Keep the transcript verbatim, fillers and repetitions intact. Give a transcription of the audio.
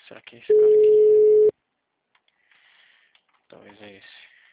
Será que é esse cara aqui? Talvez é esse.